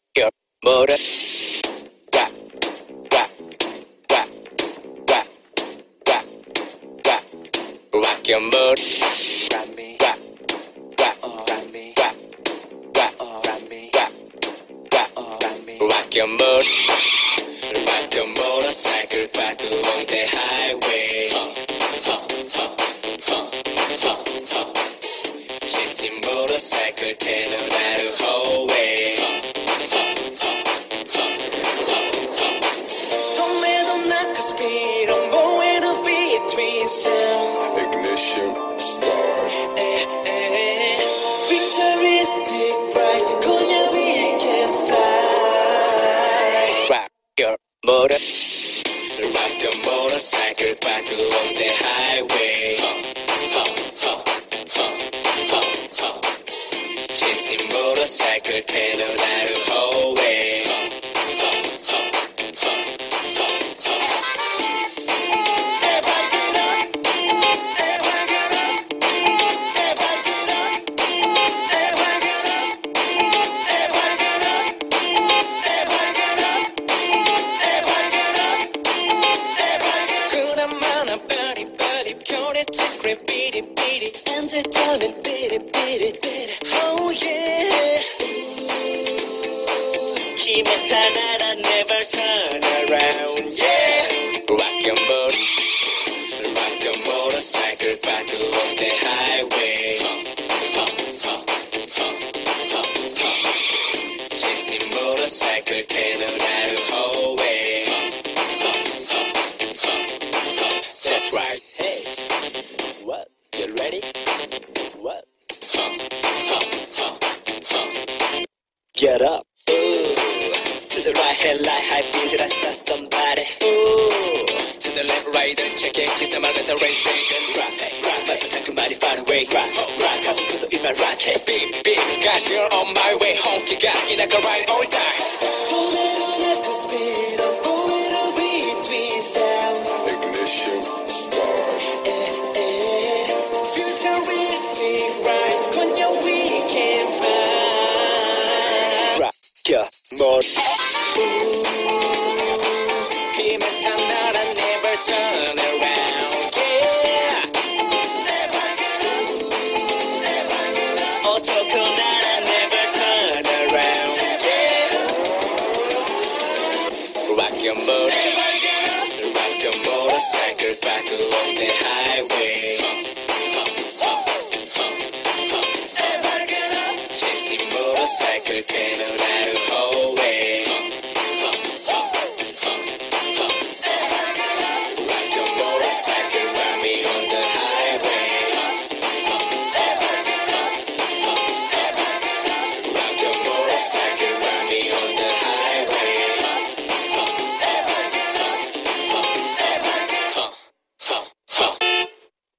your motor. Rock, rock, rock, rock, rock, rock, rock your motor. Rock me, Rock, rock, rock me, rock, rock, rock me, rock, rock, rock me. rock your motor. Rock your motorcycle back along the highway. Chasing motorcycle, turn around the hallway. Don't matter not the speed, I'm going to be between sound. Ignition, start. Futuristic ride, 그냥 we can fly. Rock your motor. Rock your motorcycle back along the highway. Chasing motorcycle, turn around the hallway. 그나마나 빠리빠리 별에 특히 삐리삐리 And they tell me bitty bitty bitty. Oh yeah. 힘에 타나라 never turn around. Yeah. Rock your motor. Rock your motorcycle back along the highway. Chasing motorcycle, turn around the hallway. That's right. Hey. What? You ready? What? Get up. To the right, headlight, high beat, that's not somebody. Ooh. To the left, right, check it. Kiss him out at the race train. Rock, rock, 맞춰 그 말이 far away. Rock, rock, 가슴부터 이만 rocket. Beep, beep, guys, you're on my way home. 기가 기나 go ride all time. 손으로 내 그 speed, I'm moving on between sound. Ignition, start. Futuristic ride, 그냥 we can fly. Rock your motor. 힘에 탄 나라 never turn around. Yeah. 어떻게 나라 Never turn around. Yeah. Rock your motor. Rock your motorcycle back along the highway. Chasing motorcycle, turn around.